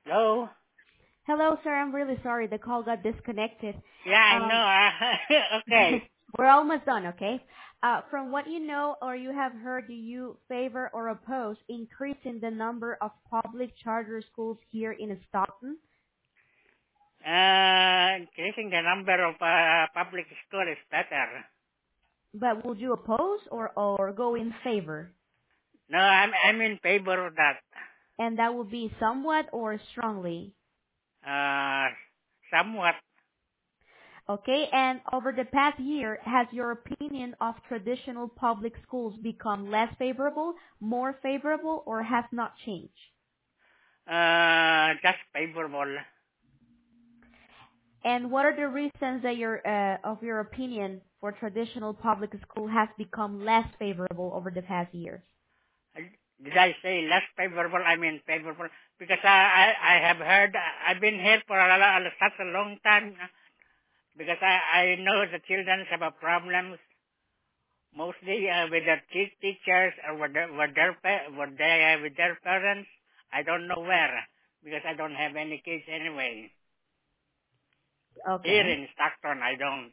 Hello? Hello, sir. I'm really sorry. The call got disconnected. Yeah, I Um, know. Okay. we're almost done, okay? From what you know or you have heard, do you favor or oppose increasing the number of public charter schools here in Stockton? Increasing the number of public school is better. But would you oppose or go in favor? No, I'm in favor of that. And that would be somewhat or strongly. Uh, Somewhat. Okay, and over the past year, has your opinion of traditional public schools become less favorable, more favorable, or has not changed? Just favorable. And what are the reasons that of your opinion for traditional public school has become less favorable over the past years? Did I say less favorable? I mean favorable. Because I have heard, I've been here for such a long time. Because I know the children have a problems mostly with the teachers or with their parents. I don't know where because I don't have any kids anyway. Here Okay. in Stockton, I don't.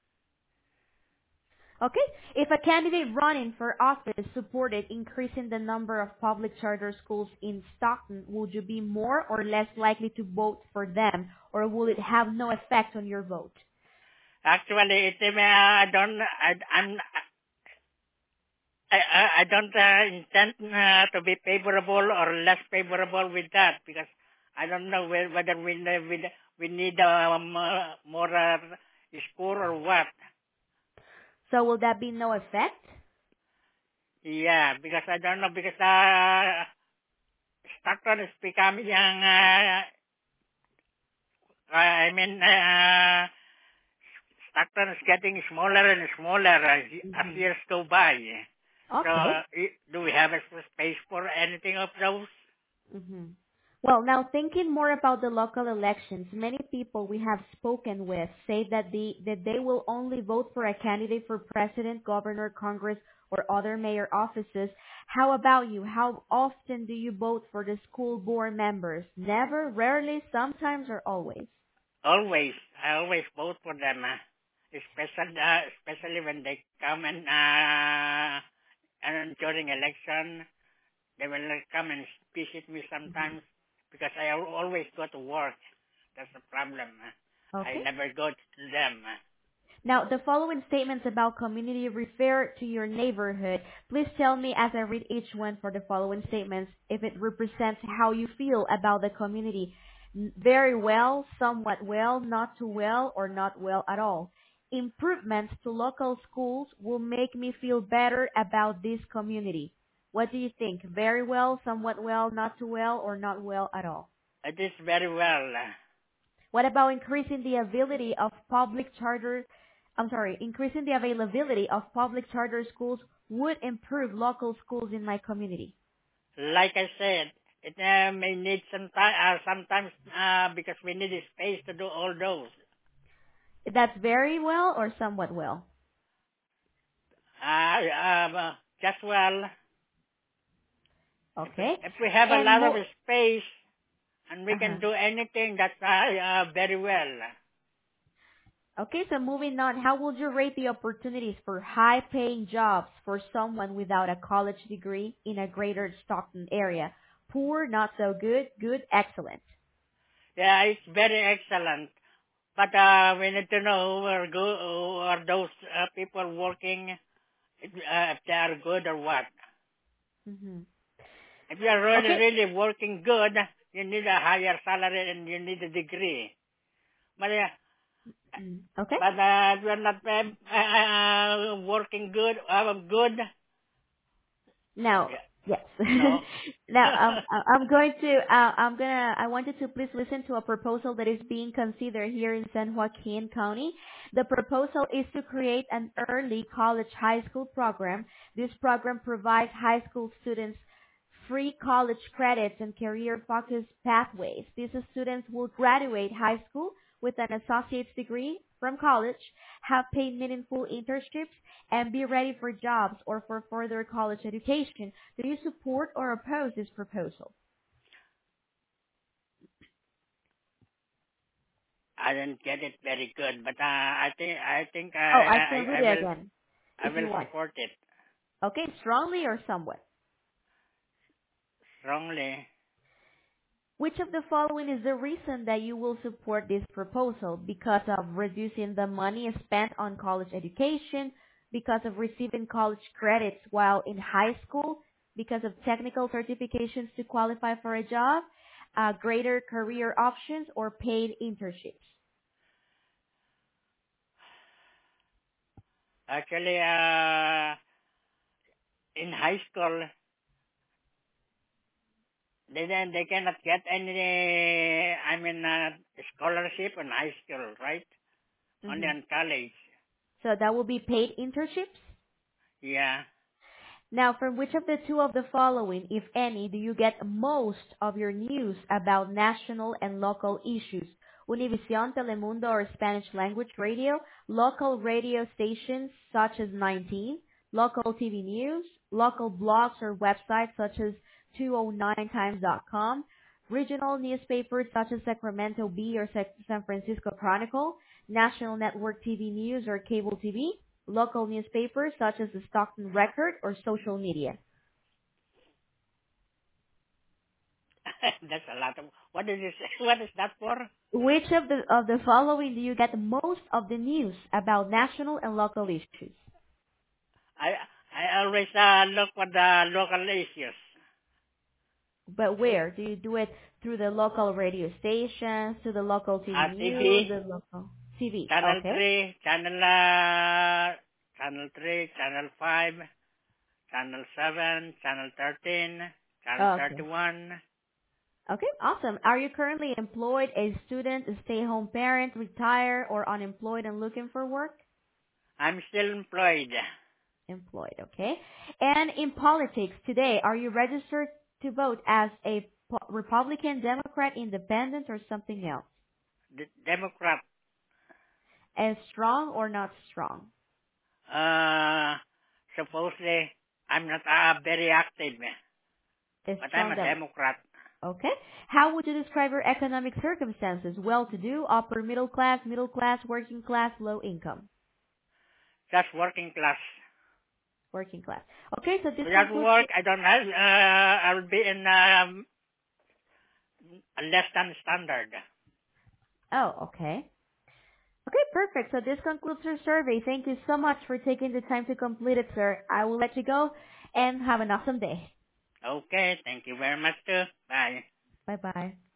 Okay. If a candidate running for office supported increasing the number of public charter schools in Stockton, would you be more or less likely to vote for them, or will it have no effect on your vote? Actually, I don't. I don't intend to be favorable or less favorable with that because I don't know whether we need more school or what. So will that be no effect? Yeah, because I don't know because Stockton is becoming I mean, Stockton is getting smaller and smaller as Hmm. years go by. So, Okay. do we have a space for anything of those? Hmm. Well, now thinking more about the local elections, many people we have spoken with say that they will only vote for a candidate for president, governor, congress, or other mayor offices. How about you? How often do you vote for the school board members? Never, rarely, sometimes, or always? Always, I always vote for them, especially when they come and during election, they will come and visit me Hmm. sometimes because I always go to work. That's the problem. I Okay. never go to them. Now, the following statements about community refer to your neighborhood. Please tell me as I read each one for the following statements if it represents how you feel about the community. Very well, somewhat well, not too well, or not well at all. Improvements to local schools will make me feel better about this community. What do you think? Very well, somewhat well, not too well, or not well at all? It is very well. What about increasing the ability of public charter, increasing the availability of public charter schools would improve local schools in my community? Like I said, it may need some time, sometimes because we need a space to do all those. That's very well or somewhat well? Just well, Okay. if we have a And lot of more, space and we uh-huh. can do anything, that's very well. Okay, so moving on, how would you rate the opportunities for high paying jobs for someone without a college degree in a greater Stockton area? Poor, not so good, good, excellent. Yeah, it's very excellent. But we need to know who are those people working, if they are good or what. Hmm. If you are really, Okay. really working good, you need a higher salary and you need a degree. But Mm. Okay. if you're not working good, good, Now, yeah, yes. no, Now, I wanted to please listen to a proposal that is being considered here in San Joaquin County. The proposal is to create an early college high school program. This program provides high school students free college credits and career-focused pathways. These students will graduate high school with an associate's degree from college, have paid meaningful internships, and be ready for jobs or for further college education. Do you support or oppose this proposal? I didn't get it very good, but I think Oh, I can read it again I if you will want. support it Okay, strongly or somewhat? strongly. Which of the following is the reason that you will support this proposal? Because of reducing the money spent on college education, because of receiving college credits while in high school, because of technical certifications to qualify for a job, greater career options, or paid internships? Actually, in high school, they cannot get any, scholarship in high school, right? Only Hmm. on college. So that will be paid internships? Yeah. Now, from which of the two of the following, if any, do you get most of your news about national and local issues? Univision, Telemundo, or Spanish language radio, local radio stations such as 19, local TV news, local blogs or websites such as 209times.com, regional newspapers such as Sacramento Bee or San Francisco Chronicle, national network TV news or cable TV, local newspapers such as the Stockton Record, or social media. That's a lot of, what is this, what is that for? Which of the following do you get most of the news about national and local issues? I, I always, look for the local issues. But where? Do you do it through the local radio stations, to the local TV news, TV, the local TV? Channel Okay. 3, Channel 3, Channel 5, Channel 7, Channel 13, Channel Okay. 31. Okay, awesome. Are you currently employed, a student, a stay-home parent, retired, or unemployed and looking for work? I'm still employed. Employed, okay. And in politics today, are you registered to vote as a Republican, Democrat, Independent, or something else? Democrat. And strong or not strong? Uh, Supposedly, I'm not very active, A but I'm strong a Democrat. Democrat. Okay. How would you describe your economic circumstances? Well-to-do, upper middle class, working class, low income? Just working class. Working class. Okay, so this Without concludes. work, I don't have, I'll be in less than standard. Oh, okay. Okay, perfect. So this concludes your survey. Thank you so much for taking the time to complete it, sir. I will let you go and have an awesome day. Okay, thank you very much too. Bye. Bye bye.